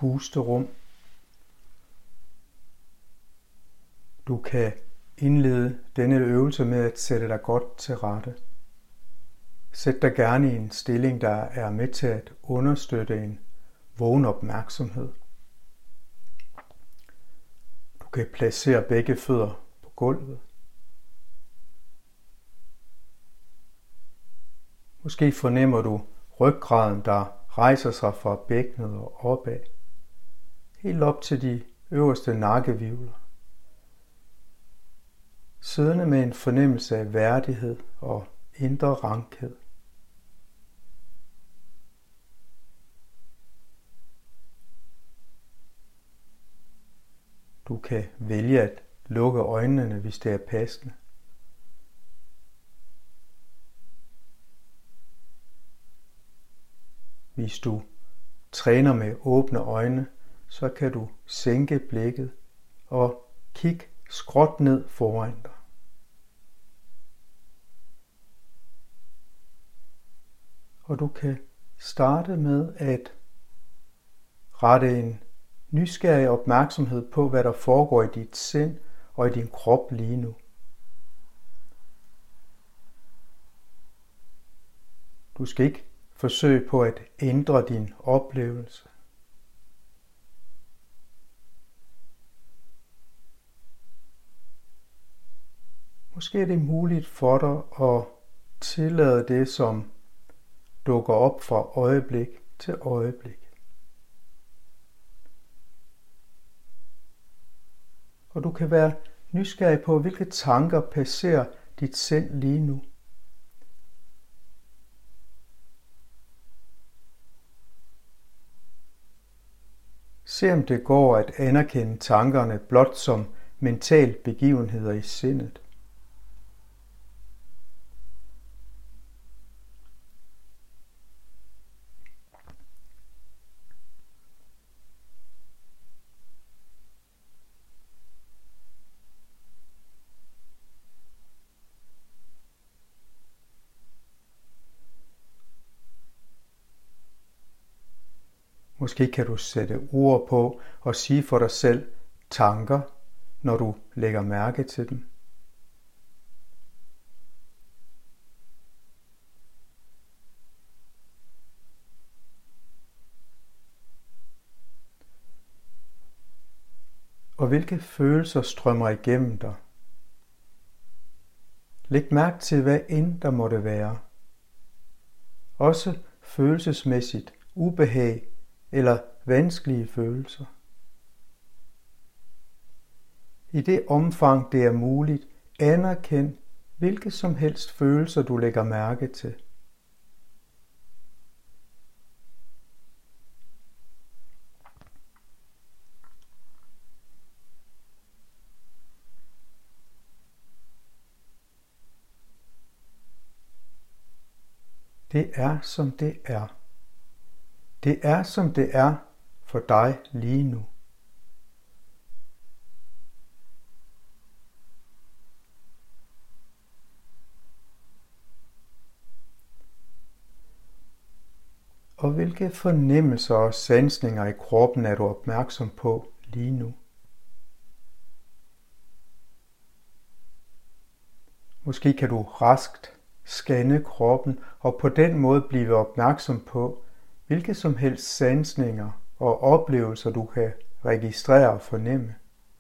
pusterum. Du kan indlede denne øvelse med at sætte dig godt til rette. Sæt dig gerne i en stilling, der er med til at understøtte en vågen opmærksomhed. Du kan placere begge fødder på gulvet. Måske fornemmer du ryggraden, der rejser sig fra bækkenet og opad, helt op til de øverste nakkehvirvler. Siddende med en fornemmelse af værdighed og indre rankhed. Du kan vælge at lukke øjnene, hvis det er passende. Hvis du træner med åbne øjne, så kan du sænke blikket og kigge skråt ned foran dig. Og du kan starte med at rette en nysgerrig opmærksomhed på, hvad der foregår i dit sind og i din krop lige nu. Du skal ikke forsøge på at ændre din oplevelse. Måske er det muligt for dig at tillade det, som dukker op fra øjeblik til øjeblik. Og du kan være nysgerrig på, hvilke tanker passerer dit sind lige nu. Se om det går at anerkende tankerne blot som mentale begivenheder i sindet. Måske kan du sætte ord på og sige for dig selv tanker, når du lægger mærke til dem. Og hvilke følelser strømmer igennem dig? Læg mærke til, hvad end der måtte være. Også følelsesmæssigt ubehag eller vanskelige følelser. I det omfang det er muligt, anerkend hvilke som helst følelser du lægger mærke til. Det er som det er. Det er som det er for dig lige nu. Og hvilke fornemmelser og sansninger i kroppen er du opmærksom på lige nu? Måske kan du raskt scanne kroppen og på den måde blive opmærksom på, hvilke som helst sansninger og oplevelser du kan registrere og fornemme.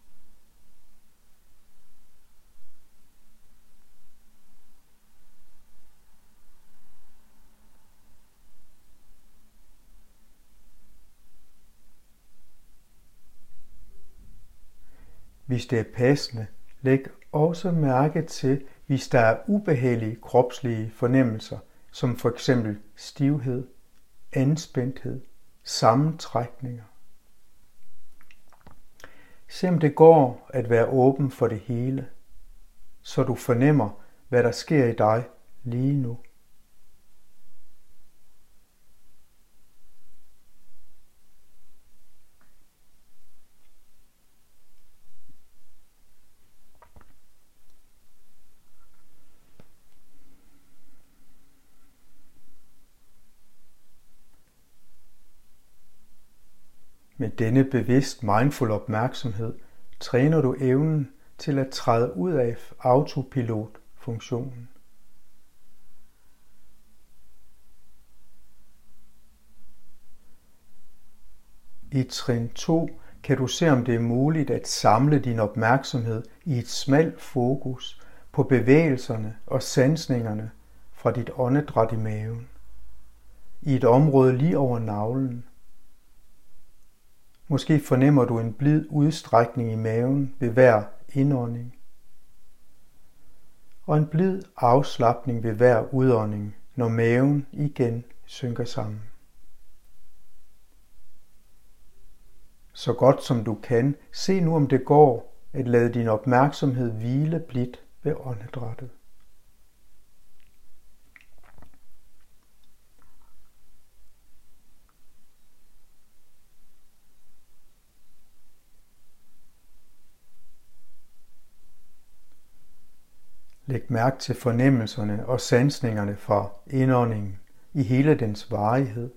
Hvis det er passende, læg også mærke til, hvis der er ubehagelige kropslige fornemmelser, som for eksempel stivhed, anspændthed, sammentrækninger. Se om det går at være åben for det hele, så du fornemmer, hvad der sker i dig lige nu. Med denne bevidst mindful opmærksomhed træner du evnen til at træde ud af autopilot-funktionen. I trin 2 kan du se, om det er muligt at samle din opmærksomhed i et smalt fokus på bevægelserne og sansningerne fra dit åndedræt i maven, i et område lige over navlen. Måske fornemmer du en blid udstrækning i maven ved hver indånding, og en blid afslapning ved hver udånding, når maven igen synker sammen. Så godt som du kan, se nu om det går at lade din opmærksomhed hvile blidt ved åndedrættet. Læg mærke til fornemmelserne og sansningerne fra indåndingen i hele dens varighed,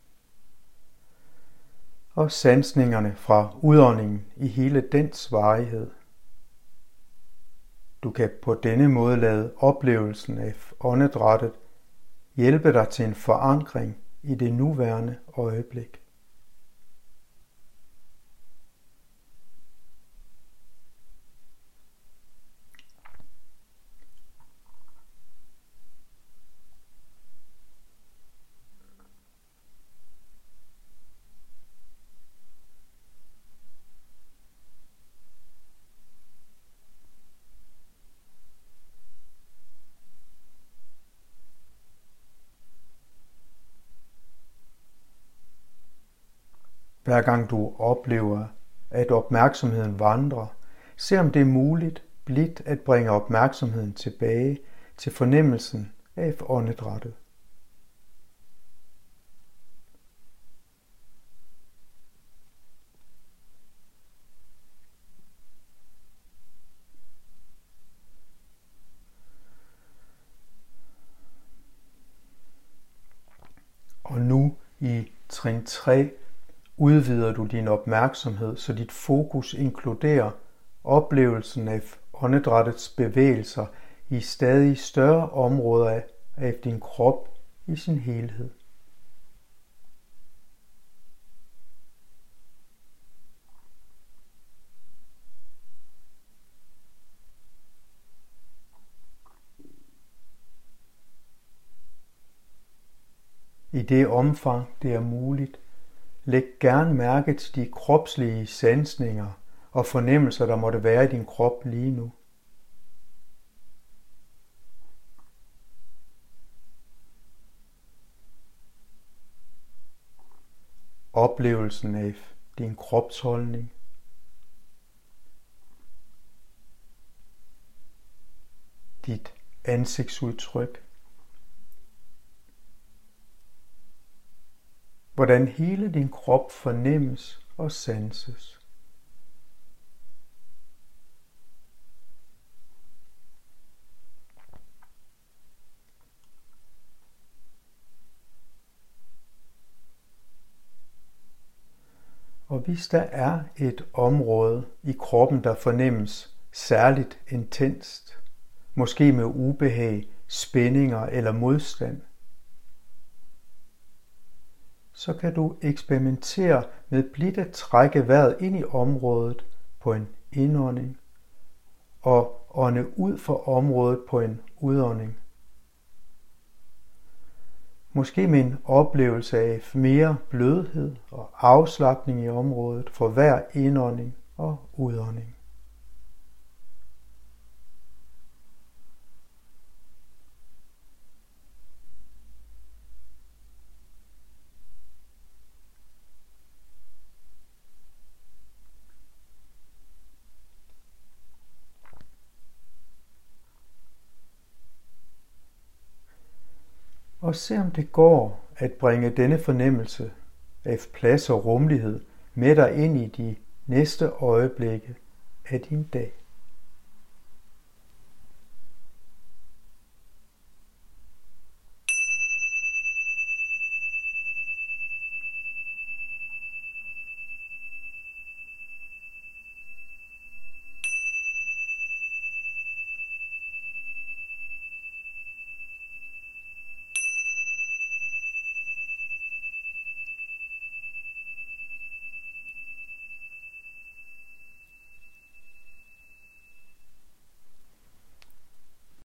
og sansningerne fra udåndingen i hele dens varighed. Du kan på denne måde lade oplevelsen af åndedrættet hjælpe dig til en forankring i det nuværende øjeblik. Hver gang du oplever, at opmærksomheden vandrer, se om det er muligt blidt at bringe opmærksomheden tilbage til fornemmelsen af åndedrættet. Og nu i trin 3 udvider du din opmærksomhed, så dit fokus inkluderer oplevelsen af åndedrættets bevægelser i stadig større områder af din krop i sin helhed. I det omfang, det er muligt, læg gerne mærke til de kropslige sansninger og fornemmelser, der måtte være i din krop lige nu. Oplevelsen af din kropsholdning. Dit ansigtsudtryk. Hvordan hele din krop fornemmes og sanses. Og hvis der er et område i kroppen, der fornemmes særligt intenst, måske med ubehag, spændinger eller modstand, så kan du eksperimentere med blidt at trække vejret ind i området på en indånding og ånde ud for området på en udånding. Måske med en oplevelse af mere blødhed og afslapning i området for hver indånding og udånding. Og se om det går at bringe denne fornemmelse af plads og rummelighed med dig ind i de næste øjeblikke af din dag.